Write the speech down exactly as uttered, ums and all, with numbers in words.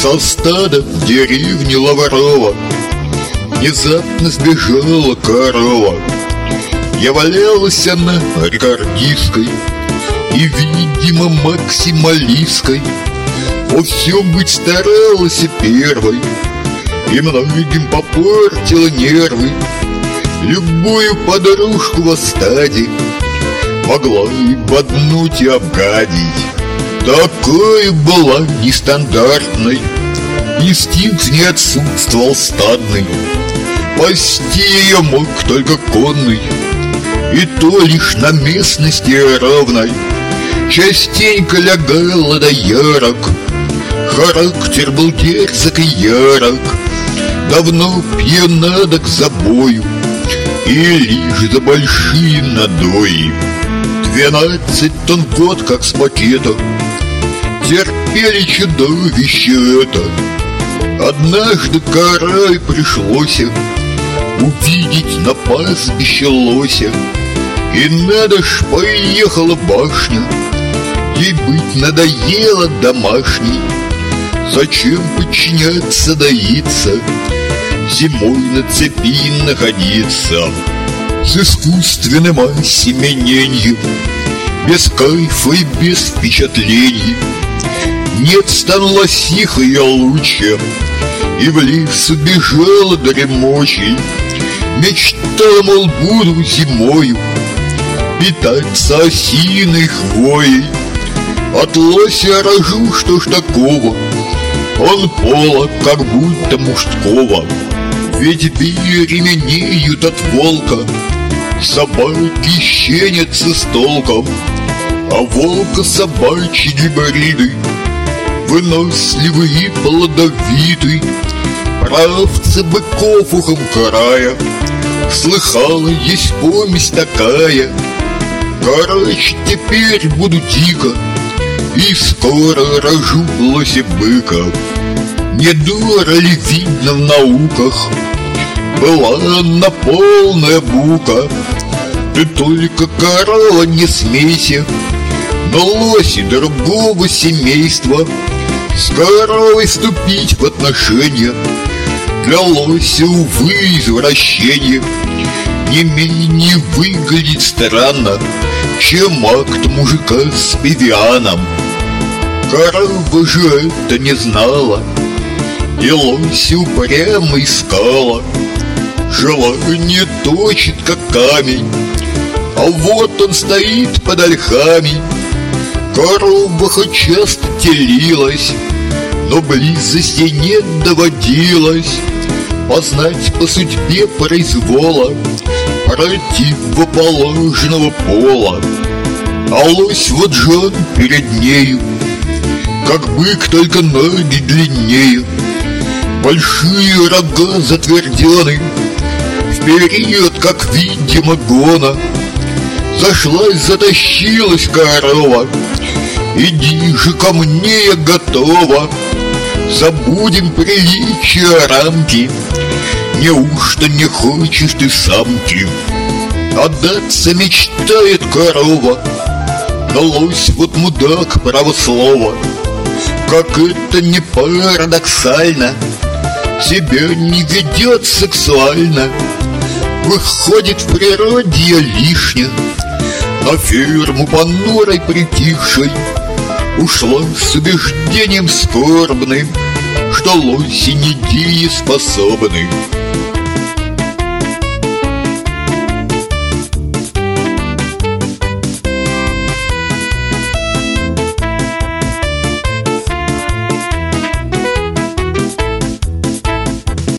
Со стада в деревне Лаврова внезапно сбежала корова. Являлась она рекордисткой и, видимо, максималисткой. Во всем быть старалась и первой, и многим попортила нервы. Любую подружку во стаде могла и боднуть, и обгадить. Такой была нестандартной, инстинкт не отсутствовал стадный. Пасти ее мог только конный, и то лишь на местности равной. Частенько лягала до ярок, характер был дерзок и ярок. Давно пьяна к забою, и лишь за большие надои. Двенадцать тонн в год, как с пакета, терпели чудовище это. Однажды карай пришлось увидеть на пастбище лося. И надо ж, поехала башня, ей быть надоело домашней. Зачем подчиняться, доиться, зимой на цепи находиться, с искусственным осеменением, без кайфа и без впечатлений. Нет, стану лосихой я лучше, и в лес убежала дремучей. Мечтала, мол, буду зимою питаться осиной хвоей. От лося рожу, что ж такого, он пола, как будто мужского. Ведь беременеют от волка, собаки щенятся с толком, а волка собачьи гибриды выносливый и плодовитый. Правцы быков ухом края слыхала, есть помесь такая. Короче, теперь буду дико и скоро рожу лося быка. Не дура ли видно в науках, была она полная бука. Ты только корова не смейся, но лоси другого семейства. С коровой вступить в отношения для лося, увы, извращение. Не менее выглядит странно, чем акт мужика с павианом. Корова же это не знала, и лося упрямо искала. Желание точит, как камень, а вот он стоит под ольхами. Корова хоть часто телилась, но близости не доводилось познать по судьбе произвола противоположного пола. А лось вот же он перед нею, как бык, только ноги длиннее. Большие рога затвердены, в период, как видимо, гона. Зашлась, затащилась корова, иди же ко мне, я готова. Забудем приличия рамки, неужто не хочешь ты самки? Отдаться мечтает корова, но лось вот мудак, право слово. Как это не парадоксально, себя не ведет сексуально. Выходит, в природе я лишня, на ферму понурой притихшей ушла с убеждением скорбным, что лоси недееспособны.